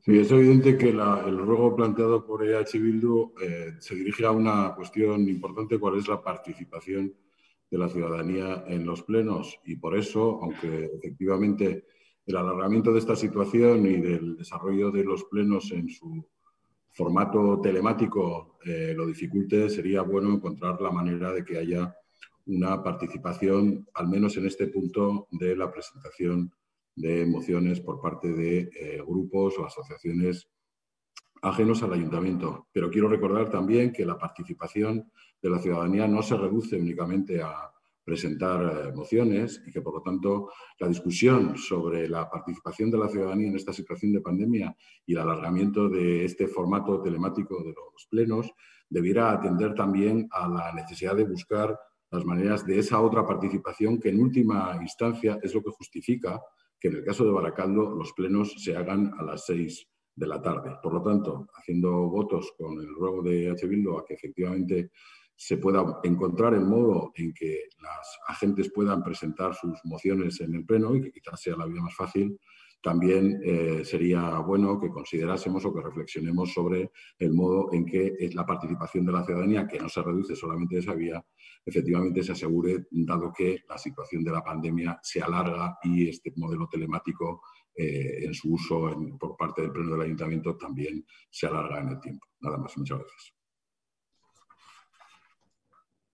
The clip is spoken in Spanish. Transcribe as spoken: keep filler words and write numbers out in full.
Sí, es evidente que la, el ruego planteado por E H Bildu eh, se dirige a una cuestión importante, cuál es la participación de la ciudadanía en los plenos. Y por eso, aunque efectivamente el alargamiento de esta situación y del desarrollo de los plenos en su formato telemático eh, lo dificulte, sería bueno encontrar la manera de que haya una participación, al menos en este punto, de la presentación de mociones por parte de eh, grupos o asociaciones ajenos al ayuntamiento. Pero quiero recordar también que la participación de la ciudadanía no se reduce únicamente a presentar eh, mociones y que, por lo tanto, la discusión sobre la participación de la ciudadanía en esta situación de pandemia y el alargamiento de este formato telemático de los plenos debiera atender también a la necesidad de buscar las maneras de esa otra participación que, en última instancia, es lo que justifica que, en el caso de Baracaldo, los plenos se hagan a las seis de la tarde. Por lo tanto, haciendo votos con el ruego de H. Bildu a que efectivamente se pueda encontrar el modo en que las agentes puedan presentar sus mociones en el pleno y que quizás sea la vía más fácil, también eh, sería bueno que considerásemos o que reflexionemos sobre el modo en que la participación de la ciudadanía, que no se reduce solamente a esa vía, efectivamente se asegure, dado que la situación de la pandemia se alarga y este modelo telemático eh, en su uso en, por parte del Pleno del Ayuntamiento también se alarga en el tiempo. Nada más, muchas gracias.